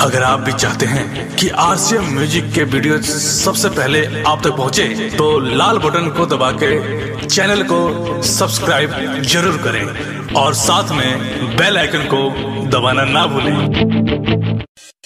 अगर आप भी चाहते हैं कि आरसीएम म्यूजिक के वीडियो सबसे पहले आप तक पहुंचे, तो लाल बटन को दबा के चैनल को सब्सक्राइब जरूर करें और साथ में बेल आइकन को दबाना ना भूलें।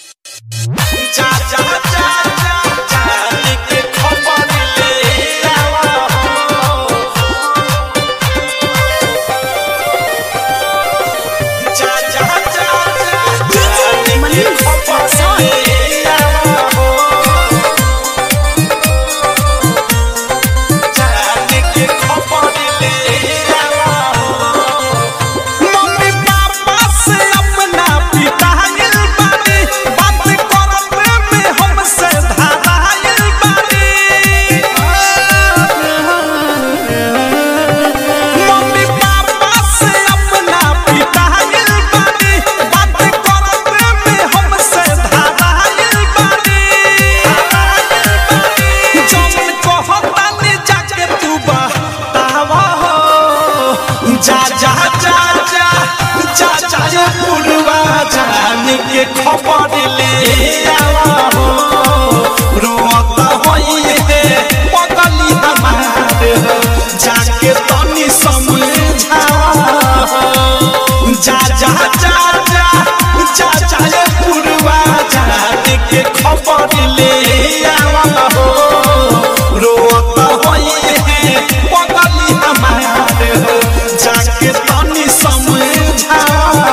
के खबर ले आवा हो, रोता होइए पगली हमारे हो, जाके तनी समझावा हो। जा जा जा जा जा जा ये पुरवा जाने के खबर ले आवा हो, रोता होइए पगली हमारे हो, जाके तनी समझावा।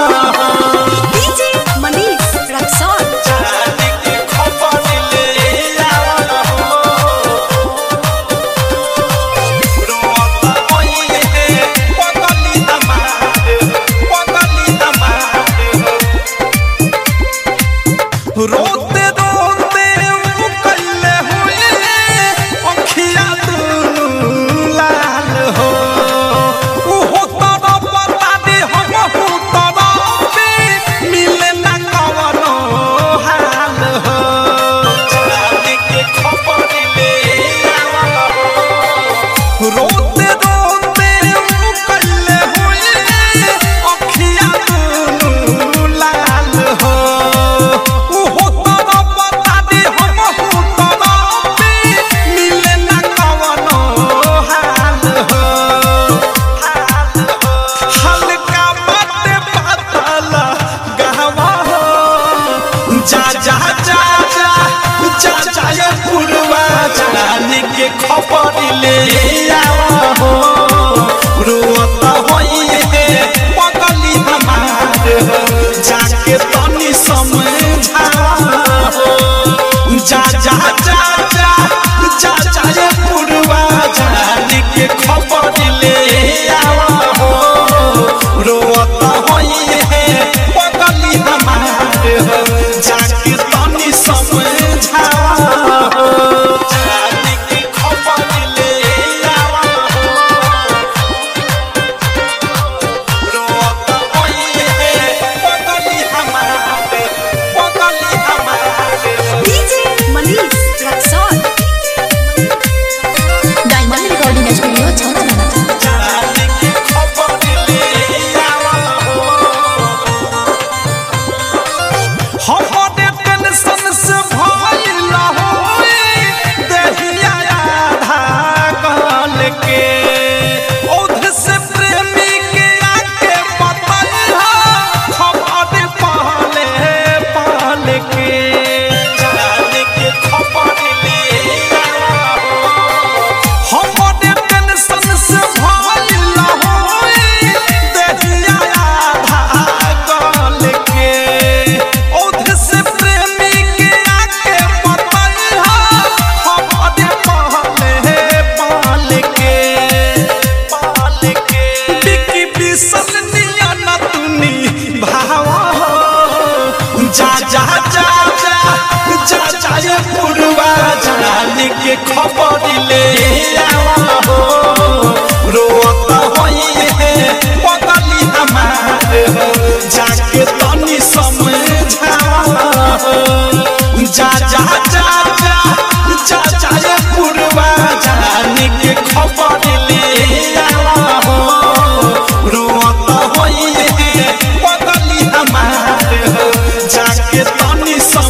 रोते रोते कल्ले हुए अखिया दुनू लाल हो, उहो तोरा पता दे हम तोरा पे मिले ना कवनो हाल हो, जाने के खबर ले आवा हो। रोते रोते कल्ले हुए अखिया दुनू लाल हो, के खबर ले आवा हो, रोता होइए पगली हमारे हो, जाके तनी समझावा हो। जा जा जा जा जा जा ये पुरवा जाने के खबर ले आवा हो, रोता होइए पगली हमारे हो, जाके तनी समझावा हो। के खबर ले आवा हो, रोता होइए पगली हमारे हो, जाके तनी समझावा हो। जा जा जा जा जा जा ये पुरवा जाने के खबर ले आवा हो, रोता होइए पगली हमारे हो, जाके तनी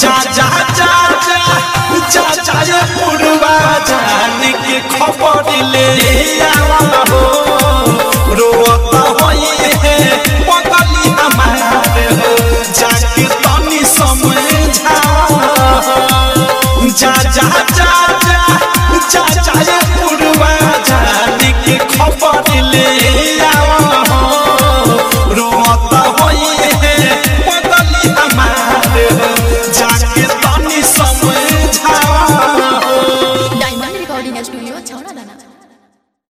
जा जा जा जा जा ये पुरवा जान के खबर ले आवा हो रोता होई है पगली हमारे हो जाके तनी समझा जा जा जा जा जा ये पुरवा जान के खबर ले आवा हो रोता होई है पगली हमारे हो जाके तनी समझा डायमंड रिकॉर्डिंग स्टूडियो छौड़ा दाना।